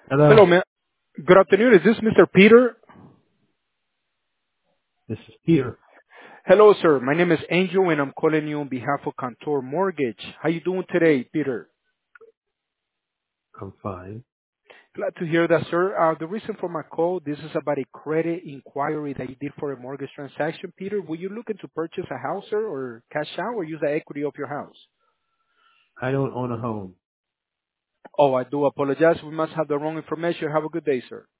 Hello, Hello, man. Good afternoon. Is this Mr. Peter? this is Peter. Hello, sir. My name is Angel, and I'm calling you on behalf of Cantor Mortgage. How you doing today, Peter? I'm fine. Glad to hear that, sir. The reason for my call, this is about a credit inquiry that you did for a mortgage transaction, Peter. Were you looking to purchase a house, sir, or cash out, or use the equity of your house? I don't own a home. Oh, I do apologize. We must have the wrong information. Have a good day, sir.